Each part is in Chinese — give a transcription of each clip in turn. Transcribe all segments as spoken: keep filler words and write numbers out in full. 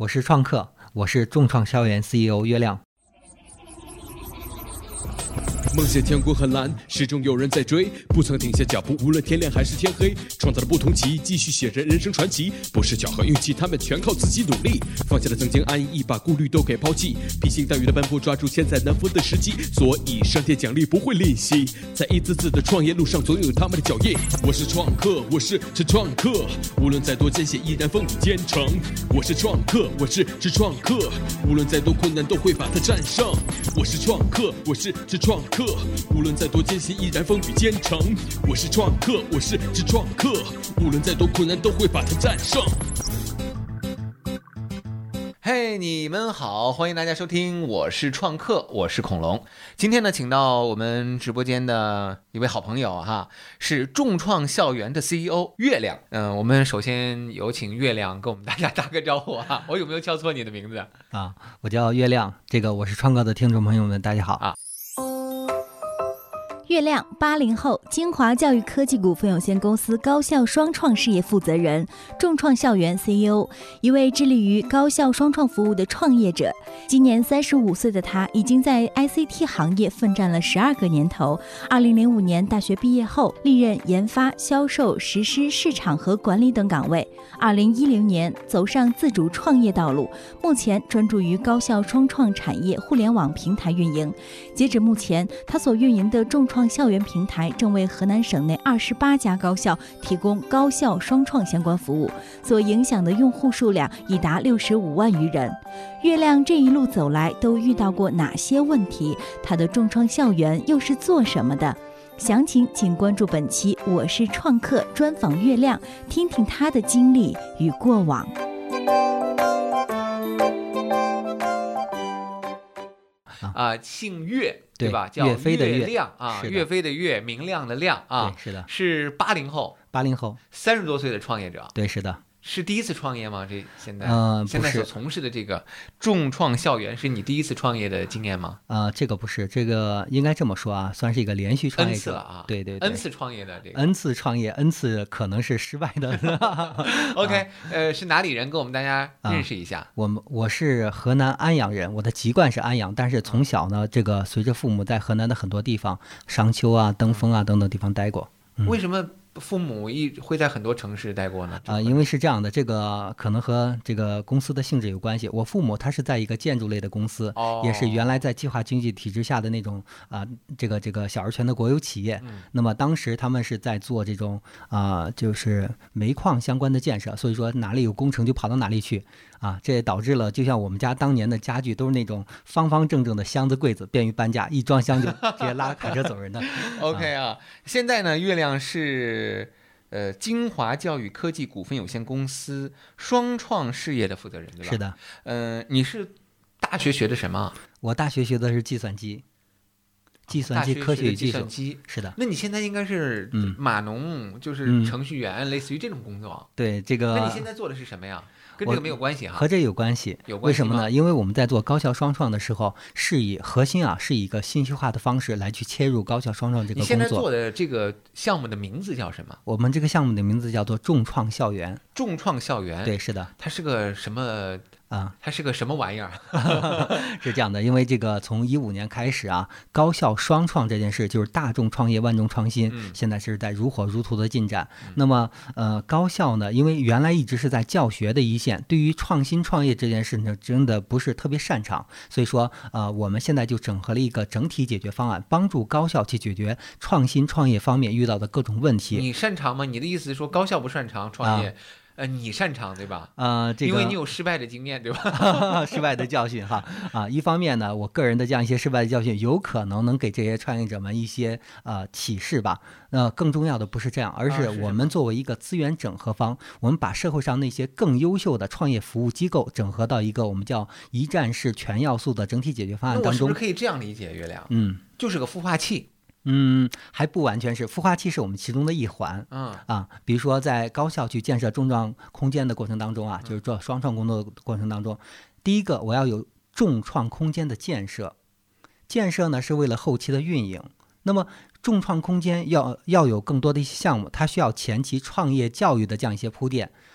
我是创客，我是众创校园 C E O 岳亮。 梦想天空很蓝，始终有人在追，不曾停下脚步，无论天亮还是天黑，创造了不同奇迹，继续写着人生传奇。不是巧合运气，他们全靠自己努力，放下了曾经安逸，把顾虑都给抛弃，披星戴月的奔波，抓住千载难逢的时机。所以上天奖励不会吝惜，在一次次的创业路上，总有他们的脚印。我是创客，我是这创客，无论再多艰险，依然风雨兼程。我是创客，我是这创客，无论再多困难，都会把它战胜。我是创客，我是这创客。无论再多艰辛，依然风雨兼程。我是创客，我是这创客，无论再多困难，都会把它战胜。 嘿、hey, 你们好，欢迎大家收听我是创客，我是恐龙。今天呢，请到我们直播间的一位好朋友哈，是众创校园的 C E O 岳亮。嗯、呃，我们首先有请岳亮跟我们大家打个招呼啊。我有没有叫错你的名字啊？我叫岳亮，这个我是创客的听众朋友们，大家好啊。 岳亮，八零后，金华教育科技股份有限公司高校双创事业负责人，众创校园 C E O， 一位致力于高校双创服务的创业者。今年三十五岁的他，已经在 I C T 行业奋战了十二个年头。二零零五年大学毕业后，历任研发、销售、实施、市场和管理等岗位。二零一零年走上自主创业道路，目前专注于高校双创产业互联网平台运营。截止目前，他所运营的众创校园平台正为河南省内二十八家高校提供高校双创相关服务，所影响的用户数量已达六十五万余人。岳亮这一路走来都遇到过哪些问题？他的众创校园又是做什么的？详情请关注本期我是创客专访岳亮，听听他的经历与过往。 啊，姓岳对吧？ 叫岳飞的岳亮啊，岳飞的岳，明亮的亮啊， 是的， 是八零后， 八零后， 三十多岁的创业者， 对，是的。 是第一次创业吗？这现在， 呃， 现在所从事的这个众创校园是你第一次创业的经验吗？ 呃，这个不是，这个应该这么说啊，算是一个连续创业者 N 次了啊， 对对对 ，N 次创业的这个 ，N 次创业 ，N 次可能是失败的。 OK， 啊、呃，是哪里人？跟我们大家认识一下。 啊、我们我是河南安阳人，我的籍贯是安阳，但是从小呢，这个随着父母在河南的很多地方，商丘啊、登封啊等等地方待过。 嗯、为什么？父母一会在很多城市待过呢？ 啊、呃，因为是这样的，这个可能和这个公司的性质有关系。我父母他是在一个建筑类的公司， 哦、 也是原来在计划经济体制下的那种啊、呃，这个这个小而全的国有企业。 嗯、 那么当时他们是在做这种啊、呃，就是煤矿相关的建设，所以说哪里有工程就跑到哪里去啊，这也导致了就像我们家当年的家具都是那种方方正正的箱子柜子，便于搬家，一装箱就直接拉卡车走人的。 OK 啊，现在呢，岳亮是。呃，金华教育科技股份有限公司双创事业的负责人，对吧？ 是的。 呃，你是大学学的什么？ 我大学学的是计算机，计算机科学与技术。 计算机是的。 那你现在应该是码农，嗯、就是程序员、嗯，类似于这种工作。 对，这个。 那你现在做的是什么呀？跟这个没有关系哈， 和这有关系。 有关系为什么呢？因为我们在做高校双创的时候，是以核心啊，是以一个信息化的方式来去切入高校双创这个工作。 你现在做的这个项目的名字叫什么？ 我们这个项目的名字叫做众创校园。 众创校园， 对，是的。 它是个什么？啊，它是个什么玩意儿？ 是这样的，因为这个从一五年开始啊，高校双创这件事就是大众创业万众创新， 嗯、 现在是在如火如荼的进展。嗯、那么呃，高校呢，因为原来一直是在教学的一线，对于创新创业这件事呢，真的不是特别擅长，所以说呃，我们现在就整合了一个整体解决方案，帮助高校去解决创新创业方面遇到的各种问题。 你擅长吗？你的意思是说高校不擅长创业？啊呃，你擅长对吧？ 呃，这个因为你有失败的经验对吧？ 失败的教训哈啊，一方面呢，我个人的这样一些失败的教训，有可能能给这些创业者们一些呃启示吧。那、呃、更重要的不是这样，而是我们作为一个资源整合方，我们把社会上那些更优秀的创业服务机构整合到一个我们叫一站式全要素的整体解决方案当中。 那我是不是可以这样理解，岳亮？ 嗯， 就是个孵化器。 嗯，还不完全是，孵化器是我们其中的一环。 嗯啊，比如说在高校去建设众创空间的过程当中啊，就是做双创工作的过程当中，第一个我要有众创空间的建设，建设呢是为了后期的运营。那么众创空间要要有更多的一些项目，它需要前期创业教育的这样一些铺垫。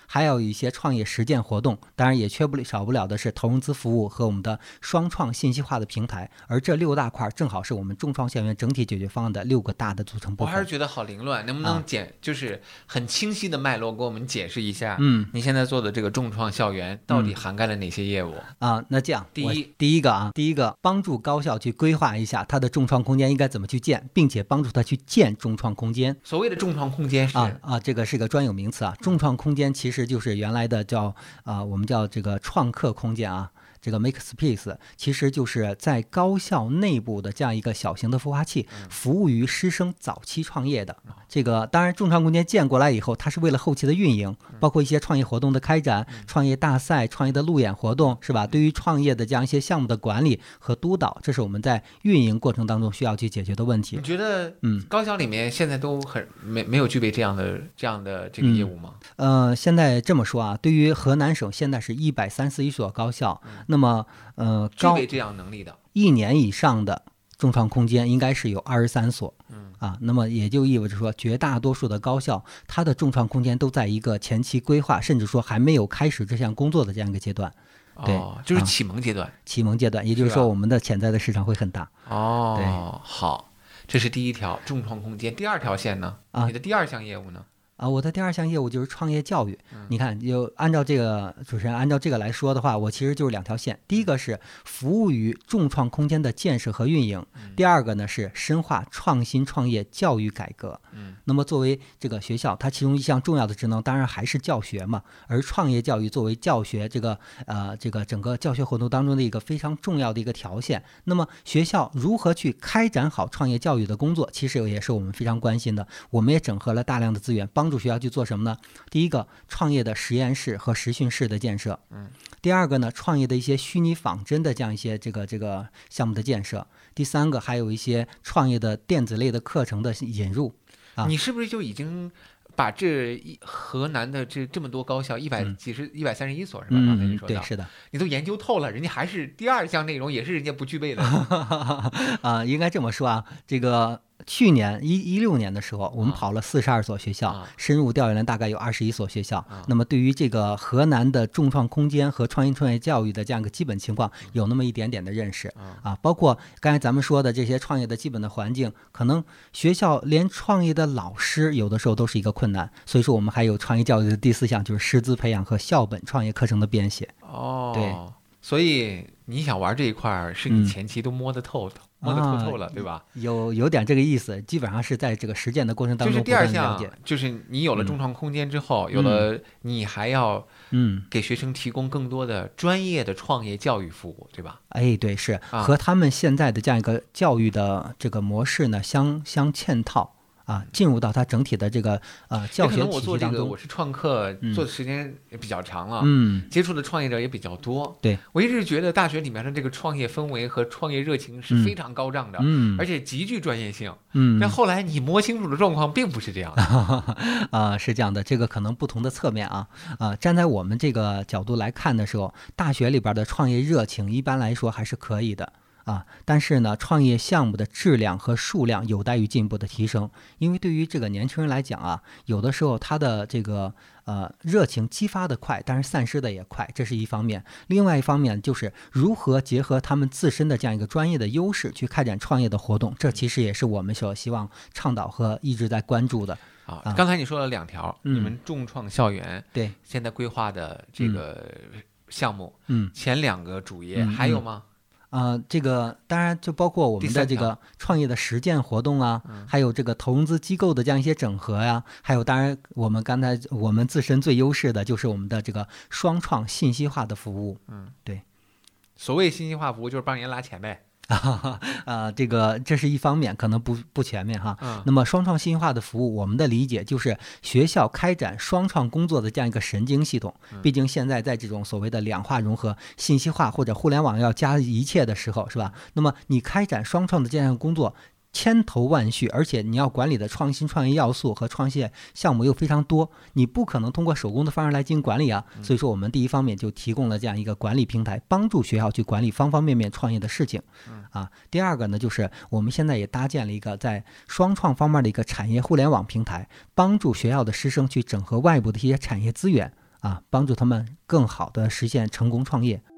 还有一些创业实践活动，当然也缺不少不了的是投融资服务和我们的双创信息化的平台。而这六大块正好是我们众创校园整体解决方案的六个大的组成部分。 我还是觉得好凌乱，能不能简、啊、就是很清晰的脉络给我们解释一下？ 嗯， 你现在做的这个众创校园到底涵盖了哪些业务？ 嗯、啊，那这样， 第一， 第一个啊，第一个帮助高校去规划一下它的众创空间应该怎么去建，并且帮助它去建众创空间。 所谓的众创空间是啊啊，这个是个专有名词啊。众创空间其实就是原来的叫啊，我们叫这个创客空间啊。这个 Make Space 其实就是在高校内部的这样一个小型的孵化器，服务于师生早期创业的。这个当然众创空间建过来以后，它是为了后期的运营，包括一些创业活动的开展、创业大赛、创业的路演活动，是吧？对于创业的这样一些项目的管理和督导，这是我们在运营过程当中需要去解决的问题。 你觉得嗯，高校里面现在都很没没有具备这样的这样的这个业务吗？ 嗯、呃，现在这么说啊，对于河南省现在是一百三十一所高校，嗯、那么呃， 具备这样能力的一年以上的众创空间应该是有二十三所，嗯啊，那么也就意味着说，绝大多数的高校它的众创空间都在一个前期规划，甚至说还没有开始这项工作的这样一个阶段。对， 哦，就是启蒙阶段、啊， 启蒙阶段，也就是说我们的潜在的市场会很大。 哦， 对， 好，这是第一条众创空间。第二条线呢？啊，你的第二项业务呢？ 啊，我的第二项业务就是创业教育。你看，就按照这个主持人按照这个来说的话，我其实就是两条线。第一个是服务于众创空间的建设和运营，第二个呢是深化创新创业教育改革。嗯，那么作为这个学校，它其中一项重要的职能当然还是教学嘛，而创业教育作为教学这个呃这个整个教学活动当中的一个非常重要的一个条线。那么学校如何去开展好创业教育的工作，其实也是我们非常关心的。我们也整合了大量的资源，帮帮助学校去做什么呢？第一个，创业的实验室和实训室的建设。嗯。第二个呢，创业的一些虚拟仿真的这样一些这个这个项目的建设。第三个，还有一些创业的电子类的课程的引入。啊， 你是不是就已经把这一河南的这这么多高校一百几十一百三十一所是吧？ 嗯， 刚才你说的， 对，是的， 你都研究透了，人家还是第二项内容也是人家不具备的啊，应该这么说啊，这个。去年一一六年的时候，我们跑了四十二所学校，啊、深入调研了大概有二十一所学校。啊、那么对于这个河南的众创空间和创新创业教育的这样一个基本情况，有那么一点点的认识啊, 啊。包括刚才咱们说的这些创业的基本的环境，可能学校连创业的老师有的时候都是一个困难。所以说，我们还有创业教育的第四项，就是师资培养和校本创业课程的编写。 哦， 对， 所以你想玩这一块，是你前期都摸得透的。嗯摸得透透了， 啊、 对吧？ 有有点这个意思，基本上是在这个实践的过程当中。 就是第二项，就是你有了众创空间之后，嗯、有了你还要嗯给学生提供更多的专业的创业教育服务，对吧？ 哎，对，是、 啊、 和他们现在的这样一个教育的这个模式呢相相嵌套。啊，进入到它整体的这个呃教学体系当中。 我做这个我是创客，做的时间也比较长了， 嗯， 接触的创业者也比较多。 对， 我一直觉得大学里面的这个创业氛围和创业热情是非常高涨的， 嗯， 而且极具专业性。 嗯， 但后来你摸清楚的状况并不是这样的。 啊、呃，是这样的，这个可能不同的侧面啊，啊、呃，站在我们这个角度来看的时候，大学里边的创业热情一般来说还是可以的。啊，但是呢，创业项目的质量和数量有待于进一步的提升，因为对于这个年轻人来讲啊，有的时候他的这个呃热情激发的快，但是散失的也快，这是一方面。另外一方面就是如何结合他们自身的这样一个专业的优势去开展创业的活动，这其实也是我们所希望倡导和一直在关注的。 啊，刚才你说了两条， 嗯、 你们众创校园对现在规划的这个项目， 嗯， 前两个主业、 嗯、 还有吗？ 呃，这个当然就包括我们的这个创业的实践活动啊，还有这个投融资机构的这样一些整合呀、啊，还有当然我们刚才我们自身最优势的就是我们的这个双创信息化的服务。 嗯， 对， 所谓信息化服务就是帮人拉钱呗。 啊，呃，这个这是一方面，可能不不全面哈。 嗯。 那么双创信息化的服务，我们的理解就是学校开展双创工作的这样一个神经系统。 嗯、 毕竟现在在这种所谓的两化融合、信息化或者互联网要加一切的时候，是吧？那么你开展双创的这样工作。千头万绪，而且你要管理的创新创业要素和创业项目又非常多，你不可能通过手工的方式来进行管理啊。所以说，我们第一方面就提供了这样一个管理平台，帮助学校去管理方方面面创业的事情。啊，第二个呢，就是我们现在也搭建了一个在双创方面的一个产业互联网平台，帮助学校的师生去整合外部的一些产业资源。 啊，帮助他们更好的实现成功创业。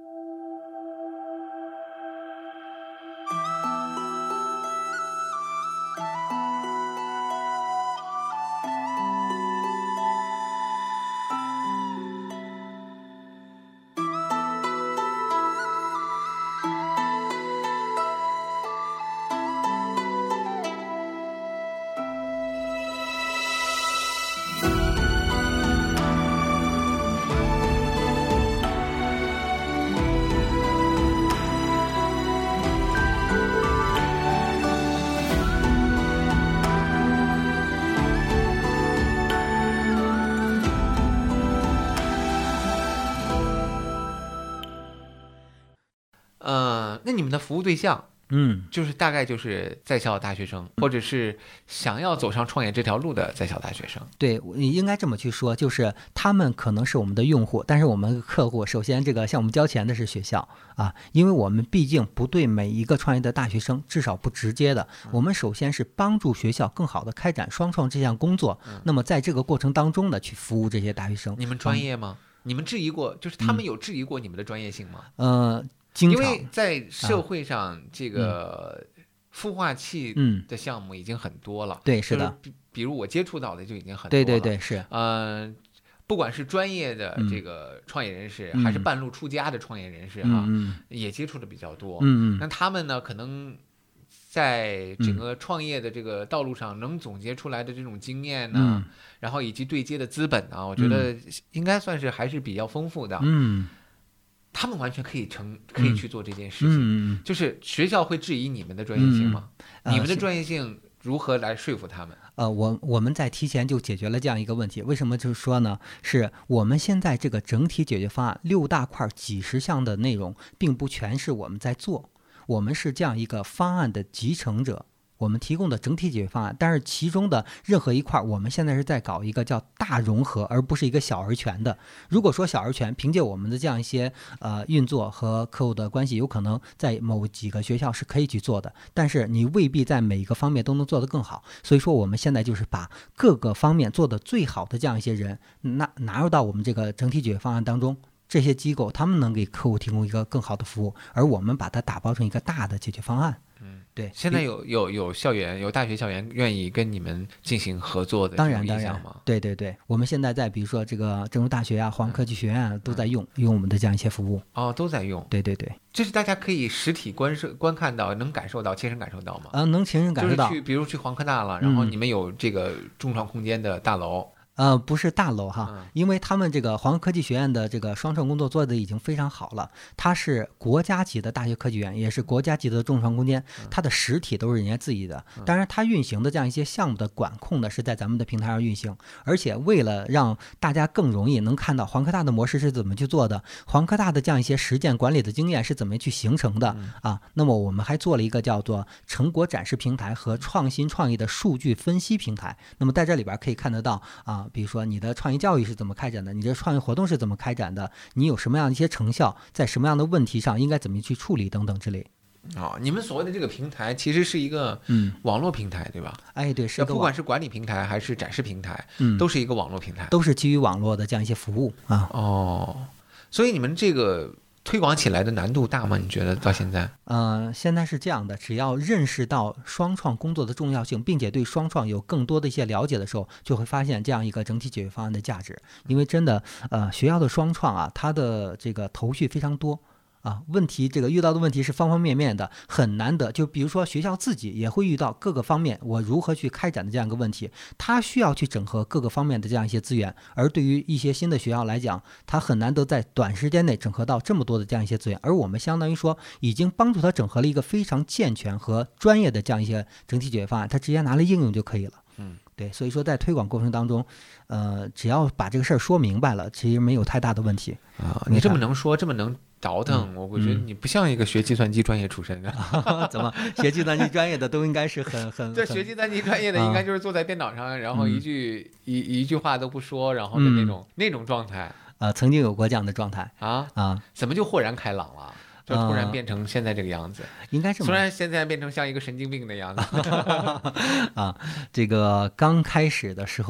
呃，那你们的服务对象， 嗯， 就是大概就是在校大学生，或者是想要走上创业这条路的在校大学生。 对，应该这么去说，就是他们可能是我们的用户，但是我们客户首先这个向我们交钱的是学校啊，因为我们毕竟不对每一个创业的大学生，至少不直接的，我们首先是帮助学校更好的开展双创这项工作。嗯、那么在这个过程当中呢，去服务这些大学生。 你们专业吗？嗯、你们质疑过，就是他们有质疑过你们的专业性吗？ 呃。 因为在社会上，这个孵化器的项目已经很多了。 嗯、对，是的。 比比如我接触到的就已经很多了。 对对对，是。 呃，不管是专业的这个创业人士， 嗯、 还是半路出家的创业人士哈， 嗯、 也接触的比较多。 嗯嗯。 那他们呢，可能在整个创业的这个道路上，能总结出来的这种经验呢， 嗯、 然后以及对接的资本呢，我觉得应该算是还是比较丰富的。 嗯。 他们完全可以成，可以去做这件事情。 嗯、 就是学校会质疑你们的专业性吗？ 嗯呃、 你们的专业性如何来说服他们？ 呃，我我们在提前就解决了这样一个问题。为什么就是说呢？是我们现在这个整体解决方案六大块几十项的内容，并不全是我们在做，我们是这样一个方案的集成者。我们提供的整体解决方案，但是其中的任何一块，我们现在是在搞一个叫大融合，而不是一个小而全的。如果说小而全，凭借我们的这样一些呃运作和客户的关系，有可能在某几个学校是可以去做的，但是你未必在每一个方面都能做得更好。所以说我们现在就是把各个方面做得最好的这样一些人，纳纳入到我们这个整体解决方案当中。这些机构他们能给客户提供一个更好的服务，而我们把它打包成一个大的解决方案。 嗯， 对。 现在有有有校园有大学校园愿意跟你们进行合作的当然当然吗？ 对对对，我们现在在比如说这个郑州大学啊、华科技学院啊、嗯、都在用用我们的这样一些服务。 哦，都在用。 对对对， 这是大家可以实体观视观看到，能感受到，切身感受到吗？ 啊、呃，能切身感受到。 就是去，比如去黄科大了，然后你们有这个众创空间的大楼。 嗯呃，不是大楼哈，因为他们这个华科技学院的这个双创工作做的已经非常好了，它是国家级的大学科技园，也是国家级的众创空间，它的实体都是人家自己的。当然，它运行的这样一些项目的管控呢，是在咱们的平台上运行。而且为了让大家更容易能看到黄科大的模式是怎么去做的，黄科大的这样一些实践管理的经验是怎么去形成的啊，那么我们还做了一个叫做成果展示平台和创新创意的数据分析平台。那么在这里边可以看得到啊。比如说你的创意教育是怎么开展的，你的创意活动是怎么开展的，你有什么样的一些成效，在什么样的问题上应该怎么去处理等等之类。 哦，你们所谓的这个平台其实是一个嗯网络平台，对吧？ 哎，对，是。 不管是管理平台还是展示平台， 嗯， 都是一个网络平台， 都是基于网络的这样一些服务啊。 哦，所以你们这个推广起来的难度大吗？你觉得到现在？ 呃，现在是这样的，只要认识到双创工作的重要性，并且对双创有更多的一些了解的时候，就会发现这样一个整体解决方案的价值。因为真的，呃，学校的双创啊，它的这个头绪非常多。啊，问题这个遇到的问题是方方面面的，很难得。就比如说学校自己也会遇到各个方面，我如何去开展的这样一个问题，它需要去整合各个方面的这样一些资源。而对于一些新的学校来讲，它很难得在短时间内整合到这么多的这样一些资源。而我们相当于说，已经帮助它整合了一个非常健全和专业的这样一些整体解决方案，它直接拿来应用就可以了。 嗯， 对，所以说在推广过程当中，呃，只要把这个事儿说明白了，其实没有太大的问题啊。你这么能说，这么能倒腾，我我觉得你不像一个学计算机专业出身的。 嗯、怎么学计算机专业的都应该是很很这学计算机专业的应该就是坐在电脑上，嗯、然后一句、嗯、一一句话都不说，然后的那种、嗯、那种状态。 呃，曾经有过这样的状态啊啊， 怎么就豁然开朗了？就突然变成现在这个样子， 呃、应该是虽然现在变成像一个神经病的样子啊。这个刚开始的时候，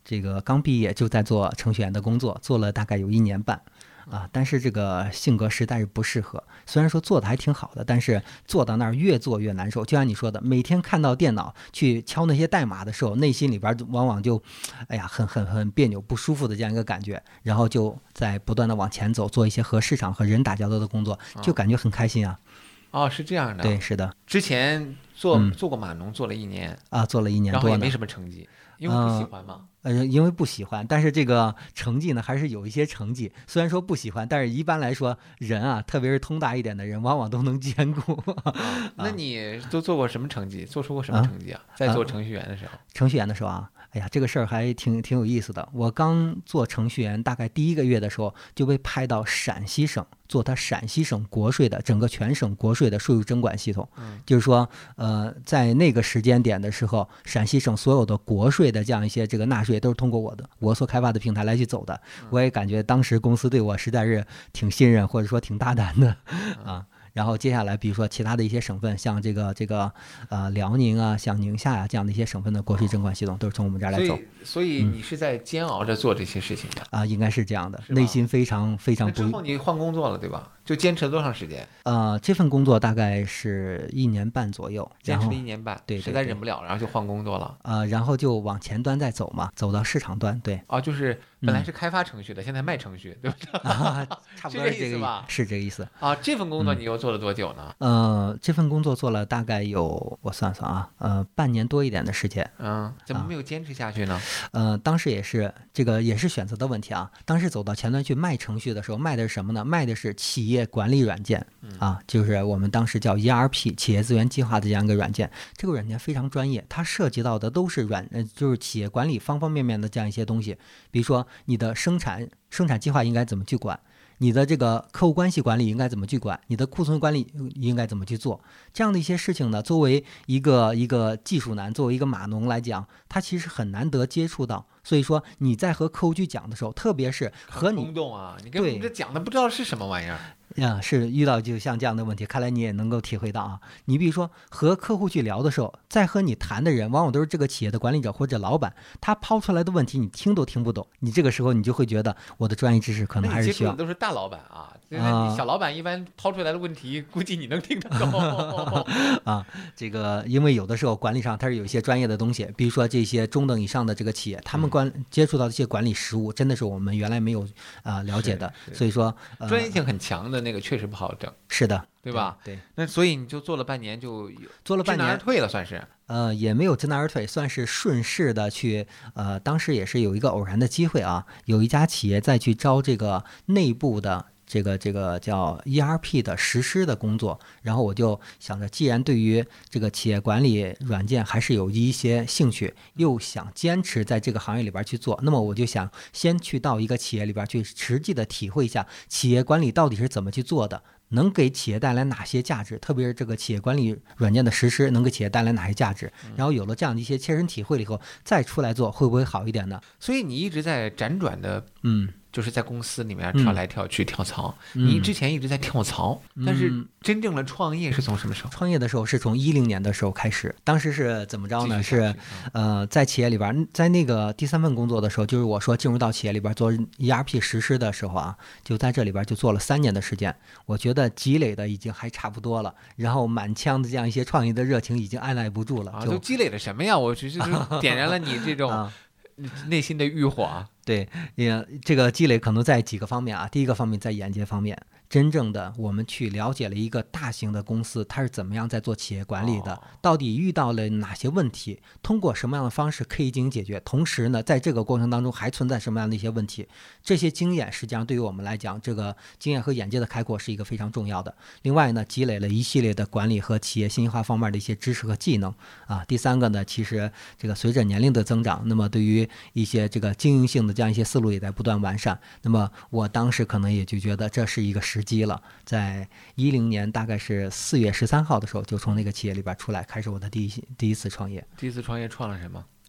这个刚毕业就在做程序员的工作，做了大概有一年半。啊，但是这个性格实在是不适合。虽然说做的还挺好的，但是做到那儿越做越难受。就像你说的，每天看到电脑去敲那些代码的时候，内心里边往往就，哎呀，很很很别扭、不舒服的这样一个感觉。然后就在不断的往前走，做一些和市场和人打交道的工作，就感觉很开心啊。 哦，是这样的。 对，是的。 之前做、 嗯、 做过码农，做了一年啊，做了一年多， 然后也没什么成绩。因为不喜欢嘛， 呃，因为不喜欢，但是这个成绩呢，还是有一些成绩。虽然说不喜欢，但是一般来说，人啊，特别是通达一点的人，往往都能兼顾。 啊、那你都做过什么成绩？做出过什么成绩啊？啊在做程序员的时候？ 程序员的时候啊，哎呀，这个事儿还挺挺有意思的。我刚做程序员，大概第一个月的时候，就被派到陕西省做他陕西省国税的整个全省国税的税务征管系统。 嗯， 就是说，呃，在那个时间点的时候，陕西省所有的国税的这样一些这个纳税都是通过我的我所开发的平台来去走的。我也感觉当时公司对我实在是挺信任，或者说挺大胆的啊。然后接下来，比如说其他的一些省份，像这个这个呃辽宁啊，像宁夏呀、啊、这样的一些省份的国税征管系统，都是从我们这儿来走。 所以，所以你是在煎熬着做这些事情的啊、嗯呃，应该是这样的，内心非常非常不。 之后你换工作了，对吧？就坚持了多长时间？ 呃，这份工作大概是一年半左右， 坚持了一年半， 对， 实在忍不了，然后就换工作了。 呃，然后就往前端再走嘛，走到市场端，对。 啊，就是本来是开发程序的，嗯、现在卖程序，对不对？ 啊，差不多是这个意思吧？ 是这个意思。 啊，这份工作你又做了多久呢？ 嗯、呃，这份工作做了大概有我算算啊，呃，半年多一点的时间。 嗯，怎么没有坚持下去呢？ 呃，当时也是这个也是选择的问题啊。当时走到前端去卖程序的时候，卖的是什么呢？卖的是企业管理软件。啊，就是我们当时叫 E R P 企业资源计划的这样一个软件，这个软件非常专业，它涉及到的都是软呃，就是企业管理方方面面的这样一些东西，比如说你的生产生产计划应该怎么去管，你的这个客户关系管理应该怎么去管，你的库存管理应该怎么去做，这样的一些事情呢，作为一个一个技术男，作为一个码农来讲，他其实很难得接触到。所以说你在和客户去讲的时候，特别是和你冲动啊，你跟我们这讲的不知道是什么玩意儿。 呀，是遇到就像这样的问题，看来你也能够体会到啊。你比如说和客户去聊的时候，在和你谈的人往往都是这个企业的管理者或者老板，他抛出来的问题你听都听不懂，你这个时候你就会觉得我的专业知识可能还是需要。 那你接触的都是大老板啊，呃、小老板一般抛出来的问题，估计你能听得懂啊。这个因为有的时候管理上它是有一些专业的东西，比如说这些中等以上的这个企业，他们管、嗯、接触到这些管理实务，真的是我们原来没有啊、呃、了解的，所以说、 呃、专业性很强的那个确实不好整。 是的， 对吧？ 对，对那所以你就做了半年，就做了半年， 知难而退了，算是。 呃，也没有知难而退，算是顺势的去。呃，当时也是有一个偶然的机会啊，有一家企业在去招这个内部的这个这个叫 E R P 的实施的工作，然后我就想着，既然对于这个企业管理软件还是有一些兴趣，又想坚持在这个行业里边去做，那么我就想先去到一个企业里边去实际的体会一下企业管理到底是怎么去做的。能给企业带来哪些价值，特别是这个企业管理软件的实施能给企业带来哪些价值，然后有了这样的一些切身体会了以后再出来做会不会好一点呢？ 所以你一直在辗转的嗯就是在公司里面跳来跳去跳槽、 嗯、 你之前一直在跳槽、嗯、但是真正的创业是从什么时候？ 创业的时候是从一零年的时候开始，当时是怎么着呢？是呃，在企业里边，在那个第三份工作的时候，就是我说进入到企业里边做 E R P 实施的时候啊，就在这里边就做了三年的时间，我觉得积累的已经还差不多了，然后满腔的这样一些创业的热情已经按耐不住了。 啊， 就都积累了什么呀？我只是点燃了你这种、啊内心的欲火啊。 对，也这个积累可能在几个方面啊。第一个方面在眼界方面，真正的我们去了解了一个大型的公司它是怎么样在做企业管理的、哦、到底遇到了哪些问题，通过什么样的方式可以进行解决，同时呢在这个过程当中还存在什么样的一些问题，这些经验实际上对于我们来讲，这个经验和眼界的开阔是一个非常重要的。另外呢，积累了一系列的管理和企业信息化方面的一些知识和技能啊。第三个呢，其实这个随着年龄的增长，那么对于一些这个经营性的这样一些思路也在不断完善，那么我当时可能也就觉得这是一个时机了，在一零年大概是四月十三号的时候就从那个企业里边出来，开始我的第一第一次创业。 第一次创业创了什么？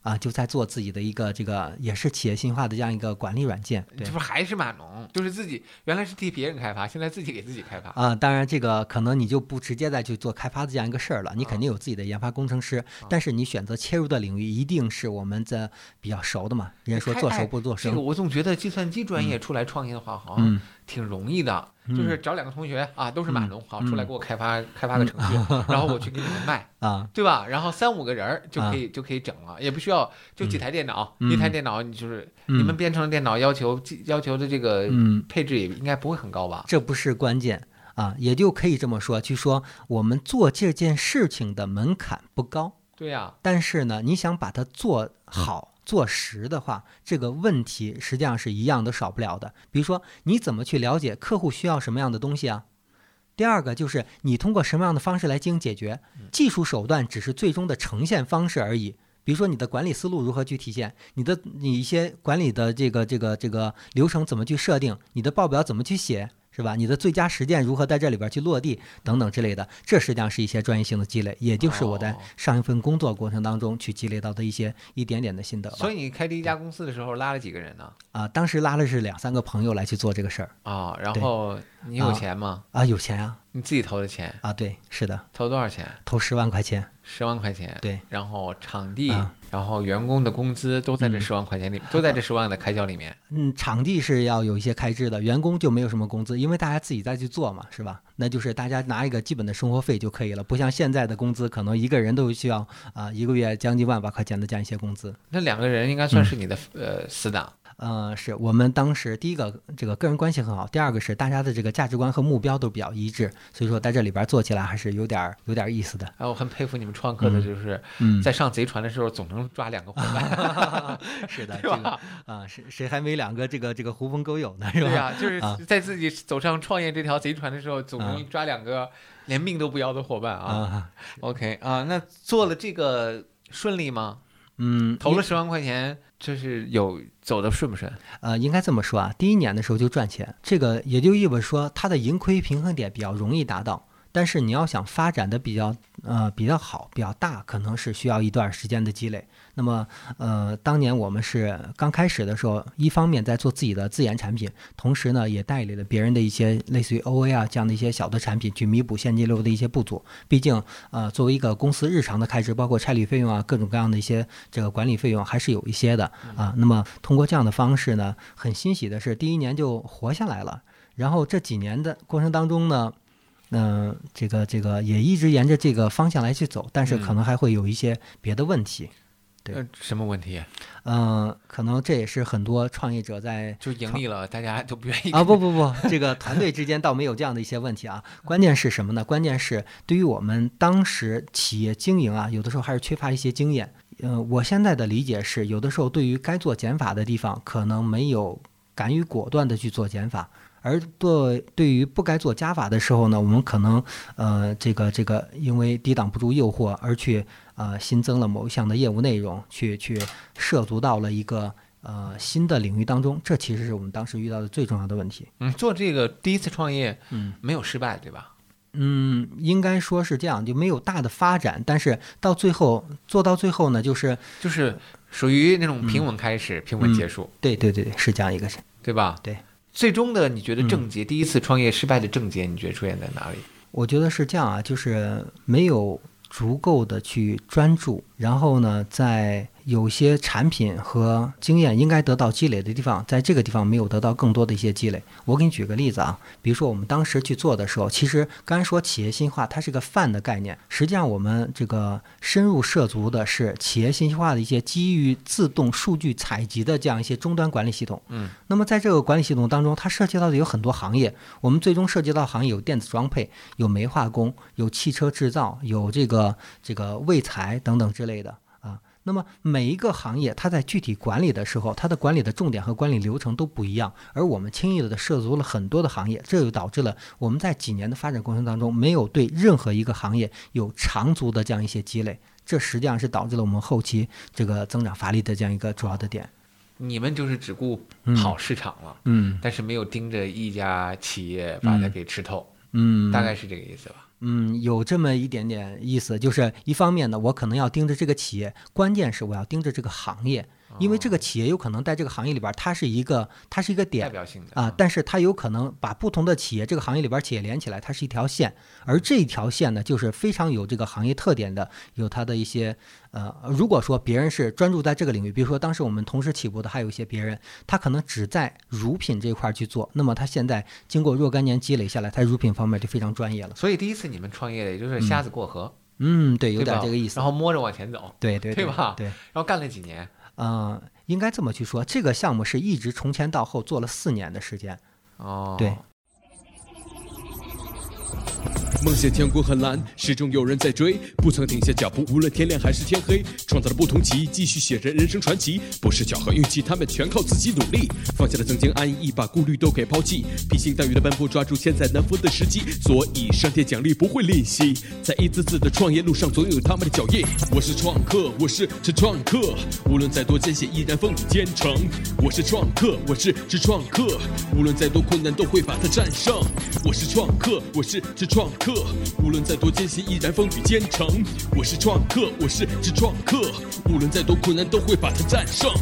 啊，就在做自己的一个这个也是企业信息化的这样一个管理软件。 这不还是码农，就是自己原来是替别人开发，现在自己给自己开发啊。当然，这个可能你就不直接再去做开发的这样一个事儿了，你肯定有自己的研发工程师，啊、但是你选择切入的领域一定是我们这比较熟的嘛。人家说做熟不做生。 这个我总觉得计算机专业出来创业的话，好像挺容易的。 嗯、 就是找两个同学啊，都是码农，好、嗯、出来给我开发、嗯、开发个程序，嗯、然后我去给你们卖啊， 对吧？然后三五个人就可以、啊、就可以整了，也不需要就几台电脑，嗯、一台电脑你就是、嗯、你们编程的电脑要求要求的这个配置也应该不会很高吧？ 这不是关键啊，也就可以这么说，去说我们做这件事情的门槛不高， 对呀、啊， 但是呢，你想把它做好。做实的话，这个问题实际上是一样都少不了的。比如说，你怎么去了解客户需要什么样的东西啊？第二个就是你通过什么样的方式来进行解决？技术手段只是最终的呈现方式而已。比如说，你的管理思路如何去体现？你的你一些管理的这个这个这个流程怎么去设定？你的报表怎么去写？是吧？你的最佳实践如何在这里边去落地等等之类的，这实际上是一些专业性的积累，也就是我在上一份工作过程当中去积累到的一些一点点的心得吧。 所以你开第一家公司的时候拉了几个人呢？ 啊、呃，当时拉的是两三个朋友来去做这个事儿啊、哦。然后你有钱吗？ 啊、呃，有钱啊。 你自己投的钱啊？对，是的。 投多少钱？ 投十万块钱。 十万块钱。 对。 然后场地， 啊、 然后员工的工资都在这十万块钱里，嗯、都在这十万的开销里面。 嗯，场地是要有一些开支的，员工就没有什么工资，因为大家自己再去做嘛，是吧？那就是大家拿一个基本的生活费就可以了，不像现在的工资，可能一个人都需要啊、呃、一个月将近万把块钱的这样一些工资。 那两个人应该算是你的、嗯、呃死党。 呃，是我们当时第一个这个个人关系很好，第二个是大家的这个价值观和目标都比较一致，所以说在这里边做起来还是有点有点意思的。 哎，我很佩服你们创客的，就是在上贼船的时候总能抓两个伙伴。 嗯、是的，这个啊、呃，谁谁还没两个这个这个狐朋狗友呢？是吧？ 对呀、啊，就是在自己走上创业这条贼船的时候，总能抓两个连命都不要的伙伴啊。 啊 OK 啊，那做了这个顺利吗？ 嗯， 投了十万块钱，就是有走的顺不顺？ 呃，应该这么说啊，第一年的时候就赚钱，这个也就意味着说它的盈亏平衡点比较容易达到。但是你要想发展的比较呃比较好、比较大，可能是需要一段时间的积累。那么呃，当年我们是刚开始的时候，一方面在做自己的自研产品，同时呢也代理了别人的一些类似于 O A 啊这样的一些小的产品，去弥补现金流的一些不足。毕竟呃，作为一个公司日常的开支，包括差旅费用啊，各种各样的一些这个管理费用还是有一些的啊。那么通过这样的方式呢，很欣喜的是第一年就活下来了。然后这几年的过程当中呢。嗯、呃，这个这个也一直沿着这个方向来去走，但是可能还会有一些别的问题。嗯、对、 呃，什么问题？ 嗯、呃，可能这也是很多创业者在就盈利了，大家都不愿意啊！不不不，这个团队之间倒没有这样的一些问题啊。关键是什么呢？关键是对于我们当时企业经营啊，有的时候还是缺乏一些经验。嗯、呃，我现在的理解是，有的时候对于该做减法的地方，可能没有敢于果断的去做减法。而对对于不该做加法的时候呢，我们可能呃这个这个因为抵挡不住诱惑而去呃新增了某一项的业务内容，去去涉足到了一个呃新的领域当中，这其实是我们当时遇到的最重要的问题。 嗯，做这个第一次创业，嗯，没有失败，对吧？ 嗯，应该说是这样，就没有大的发展，但是到最后做到最后呢，就是就是属于那种平稳开始，嗯、平稳结束。 嗯、对对对，是这样一个， 对吧？ 对。 最终的，你觉得症结、嗯，第一次创业失败的症结，你觉得出现在哪里？ 我觉得是这样啊，就是没有足够的去专注，然后呢，在有些产品和经验应该得到积累的地方，在这个地方没有得到更多的一些积累。我给你举个例子啊，比如说我们当时去做的时候，其实刚才说企业信息化，它是个泛的概念，实际上我们这个深入涉足的是企业信息化的一些基于自动数据采集的这样一些终端管理系统。 嗯， 那么在这个管理系统当中，它涉及到的有很多行业，我们最终涉及到行业有电子装配，有煤化工，有汽车制造，有这个这个卫材等等之类的。那么每一个行业它在具体管理的时候，它的管理的重点和管理流程都不一样，而我们轻易的涉足了很多的行业，这就导致了我们在几年的发展过程当中没有对任何一个行业有长足的这样一些积累，这实际上是导致了我们后期这个增长乏力的这样一个主要的点。 你们就是只顾跑市场了， 嗯， 但是没有盯着一家企业把它给吃透。 嗯， 大概是这个意思吧。 嗯，有这么一点点意思，就是一方面呢，我可能要盯着这个企业，关键是我要盯着这个行业，因为这个企业有可能在这个行业里边，它是一个它是一个点代表性的啊，但是它有可能把不同的企业这个行业里边企业连起来，它是一条线，而这一条线呢，就是非常有这个行业特点的，有它的一些呃，如果说别人是专注在这个领域，比如说当时我们同时起步的还有一些别人，他可能只在乳品这块去做，那么他现在经过若干年积累下来，他乳品方面就非常专业了。 所以第一次你们创业的也就是瞎子过河， 嗯，对，有点这个意思。 然后摸着往前走， 对对对吧？ 对。 然后干了几年？ 嗯、呃，应该这么去说，这个项目是一直从前到后做了四年的时间。 哦， 对。 梦想天空很蓝，始终有人在追，不曾停下脚步，无论天亮还是天黑，创造了不同奇迹，继续写着人生传奇。不是巧合运气，他们全靠自己努力，放下了曾经安逸，把顾虑都给抛弃，披星戴月的奔波，抓住千载难逢的时机，所以上天奖励不会吝惜，在一次次的创业路上，总有他们的脚印。我是创客，我是这创客，无论再多艰险，依然风雨兼程。我是创客，我是这创客，无论再多困难，都会把它战胜。我是创客，我是这创客。无论再多艰辛，依然风雨兼程。我是创客，我是这创客，无论再多困难，都会把它战胜。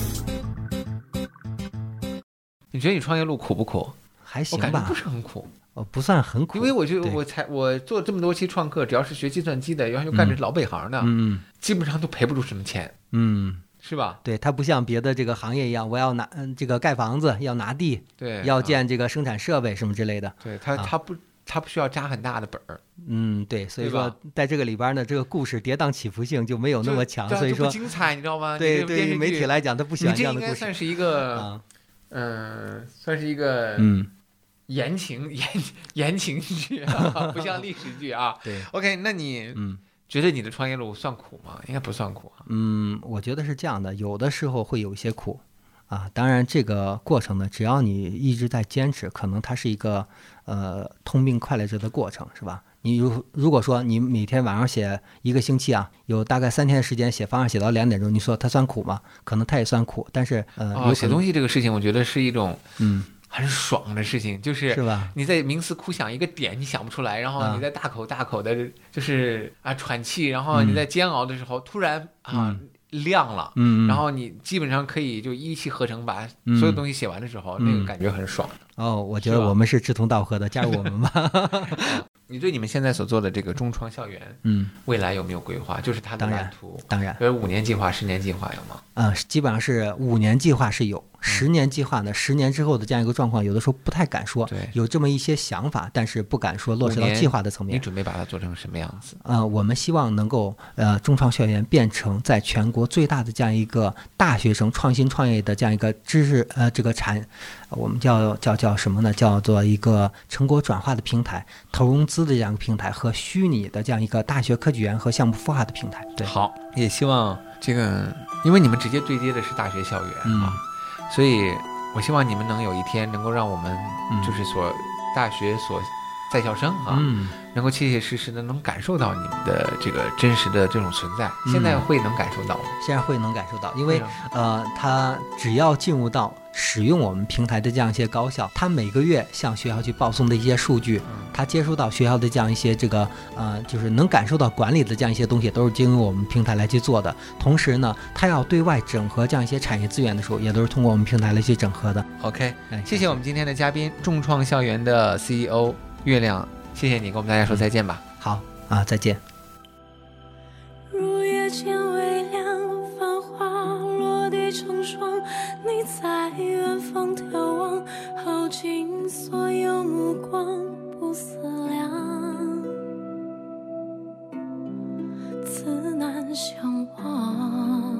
你觉得你创业路苦不苦？ 还行吧， 我感觉不是很苦， 哦，不算很苦， 因为我就我才我做这么多期创客，只要是学计算机的，要就干着老本行的， 嗯， 基本上都赔不出什么钱， 嗯。 是吧？ 对，它不像别的这个行业一样，我要拿嗯这个盖房子，要拿地， 对， 要建这个生产设备什么之类的。 对，它它不它不需要扎很大的本儿。 嗯，对，所以说在这个里边呢，这个故事跌宕起伏性就没有那么强，所以说不精彩，你知道吗？ 对，对于媒体来讲，他不喜欢这样的故事。 你这应该算是一个，嗯，算是一个嗯言情言言情剧啊，不像历史剧啊。 对 ，OK， 那你嗯。 觉得你的创业路算苦吗？应该不算苦啊。 嗯，我觉得是这样的，有的时候会有一些苦，啊，当然这个过程呢，只要你一直在坚持，可能它是一个呃痛并快乐着的过程，是吧？你如如果说你每天晚上写一个星期啊，有大概三天的时间写方案写到两点钟，你说它算苦吗？可能它也算苦，但是呃， 哦、写东西这个事情，我觉得是一种嗯。 很爽的事情，就是是吧？ 你在冥思苦想一个点，你想不出来，然后你在大口大口的，就是啊喘气，然后你在煎熬的时候，嗯、突然啊、嗯、亮了， 嗯， 然后你基本上可以就一气呵成把所有东西写完的时候， 嗯、 那个感觉很爽。 哦，我觉得我们是志同道合的，加入我们吧。 你对你们现在所做的这个中创校园， 嗯， 未来有没有规划？就是它的蓝图， 当然， 比如五年计划、十年计划有吗？ 嗯，基本上是五年计划是有，十年计划呢，十年之后的这样一个状况，有的时候不太敢说， 对， 有这么一些想法，但是不敢说落实到计划的层面。 你准备把它做成什么样子？ 呃，我们希望能够呃中创校园变成在全国最大的这样一个大学生创新创业的这样一个知识呃这个产，我们叫叫叫什么呢？叫做一个成果转化的平台，投融资的这样一个平台和虚拟的这样一个大学科技园和项目孵化的平台。对， 好，也希望这个，因为你们直接对接的是大学校园啊，嗯、所以我希望你们能有一天能够让我们就是所、嗯、大学所在校生啊， 嗯、 能够切切实实的能感受到你们的这个真实的这种存在。嗯、现在会能感受到吗？ 现在会能感受到，因为呃，他只要进入到使用我们平台的这样一些高校，他每个月向学校去报送的一些数据，他接收到学校的这样一些这个呃，就是能感受到管理的这样一些东西，都是经由我们平台来去做的。同时呢，他要对外整合这样一些产业资源的时候，也都是通过我们平台来去整合的。 OK，、哎、谢谢我们今天的嘉宾，众创校园的 C E O 月亮，谢谢你跟我们大家说再见吧。 嗯、好啊，再见。 入夜间微亮，繁花落地成霜，你在远方眺望，耗尽所有目光不思量，自难相忘。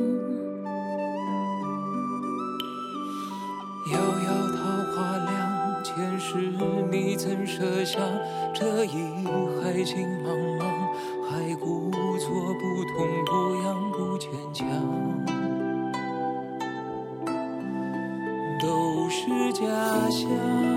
遥遥桃花凉，前世你曾设下这一海情茫茫，还故作不痛不痒不坚强，都是假象。